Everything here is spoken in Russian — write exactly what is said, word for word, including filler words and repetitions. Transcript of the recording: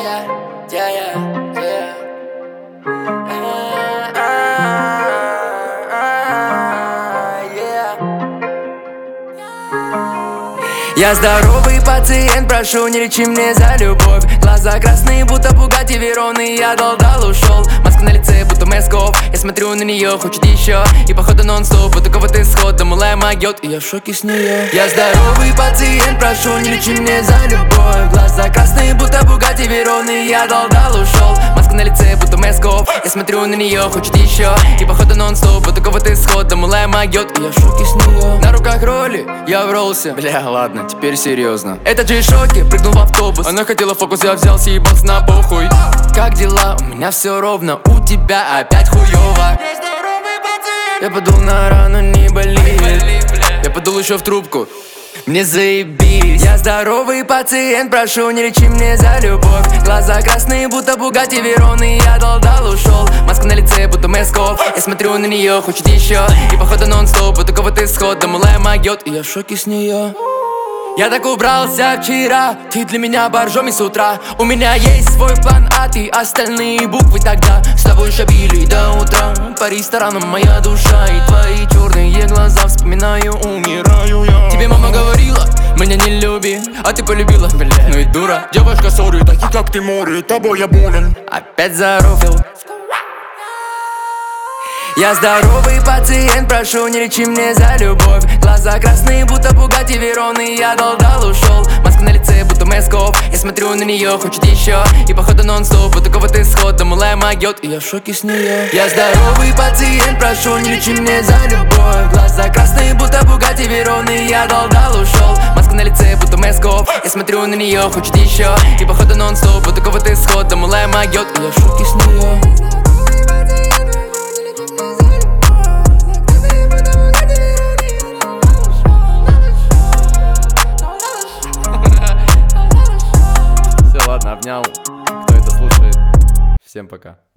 yeah, yeah, yeah, yeah. Ah, ah, ah, yeah. Я здоровый пациент, прошу, не лечи мне за любовь. Глаза красные, будто Бугатти Вероны, я дал-дал, ушел. Маска на лице, будто Мэсков. Я смотрю на нее, хочет еще. И походу нон-стоп, вот такого ты схода, малая могет, и я в шоке с нее. Я здоровый пациент, прошу, не лечи мне за любовь. Глаза красные, будто Бугатти Вероны, я дал-дал, ушел. Маска на лице, будто Мэсков. Я смотрю на нее, хочет еще. И походу нон-стоп, вот такого ты схода, малая могет, и я в шоке с нее. На руках роли, я вролся. Бля, ладно, теперь серьезно. Это Джей-шоки, прыгнул в автобус. Она хотела фокус, я взял, съебался на похуй. Как дела? У меня все ровно, у тебя опять хуёво. Я подул на рану, не болит. Я подул еще в трубку, мне заебись. Я здоровый пациент, прошу, не лечи мне за любовь. Глаза красные, будто Бугатти Вероны, я дал-дал, ушел. Маска на лице, будто Мэсков. Я смотрю на нее, хочет еще. И походу нон-стоп, вот такого ты схода, малая могет, и я в шоке с нее. Я так убрался вчера, ты для меня боржоми с утра. У меня есть свой план, а ты остальные буквы тогда. С тобой шабили до утра, по ресторанам моя душа. И твои черные глаза вспоминаю, умираю я. Тебе мама говорила, меня не люби, а ты полюбила, бля, ну и дура. Девушка, сори, такие как ты море, тобой я болен. Опять зарофил. Я здоровый пациент, прошу, не лечи мне за любовь. Глаза красные, будто Бугатти Вероны, я дал-дал, ушел. Маска на лице, будто Мэсков. Я смотрю на нее, хочет еще. И походу нон-стоп, вот такого ты схода, малая могет, и я в шоке с нее. Я здоровый пациент, прошу, не лечи мне за любовь. Глаза красные, будто Бугатти Вероны, я дал-дал, ушел. Маска на лице, будто Мэсков. Я смотрю на нее, хочет еще. И походу нон-стоп, вот такого ты схода, малая могет, и я в шоке с нее. Ладно, обнял. Кто это слушает, всем пока.